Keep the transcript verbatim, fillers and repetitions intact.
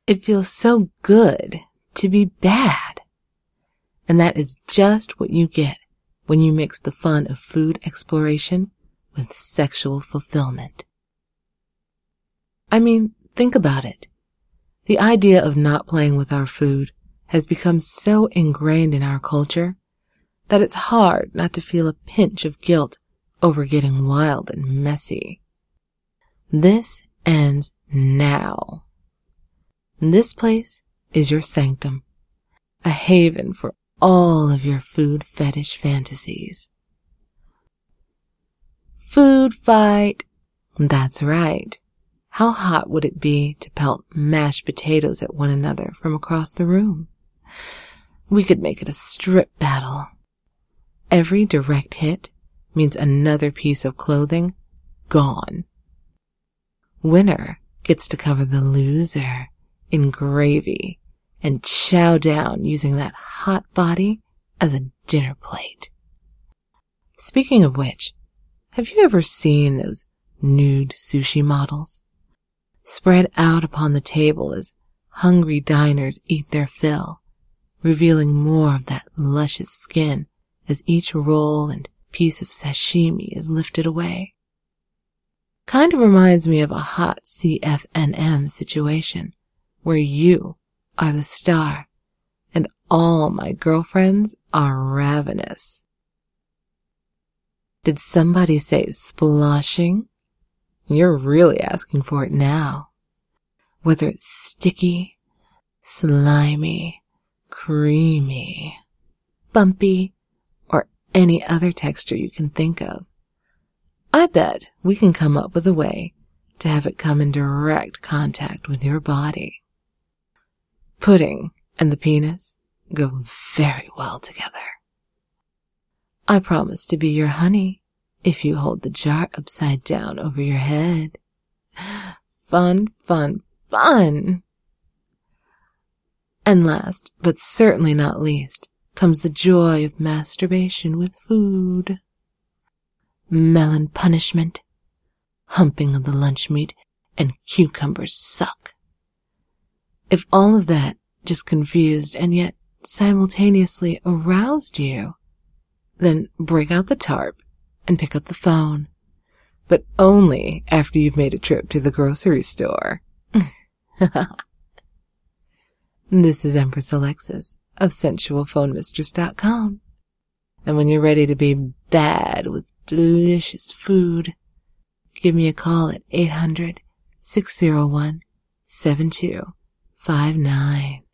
It feels so good to be bad. And that is just what you get when you mix the fun of food exploration with sexual fulfillment. I mean, think about it. The idea of not playing with our food has become so ingrained in our culture that it's hard not to feel a pinch of guilt over getting wild and messy. This ends now. This place is your sanctum, a haven for all of your food fetish fantasies. Food fight. That's right. How hot would it be to pelt mashed potatoes at one another from across the room? We could make it a strip battle. Every direct hit means another piece of clothing gone. Winner gets to cover the loser in gravy and chow down using that hot body as a dinner plate. Speaking of which, have you ever seen those nude sushi models? Spread out upon the table as hungry diners eat their fill, revealing more of that luscious skin as each roll and piece of sashimi is lifted away. Kind of reminds me of a hot C F N M situation where you are the star and all my girlfriends are ravenous. Did somebody say splashing? You're really asking for it now. Whether it's sticky, slimy, creamy, bumpy, or any other texture you can think of, I bet we can come up with a way to have it come in direct contact with your body. Pudding and the penis go very well together. I promise to be your honey if you hold the jar upside down over your head. Fun, fun, fun! And last, but certainly not least, comes the joy of masturbation with food. Melon punishment, humping of the lunch meat, and cucumbers suck. If all of that just confused and yet simultaneously aroused you, then break out the tarp and pick up the phone. But only after you've made a trip to the grocery store. This is Empress Alexis of sensual phone mistress dot com. And when you're ready to be bad with delicious food, give me a call at eight hundred, six oh one, seven two five nine.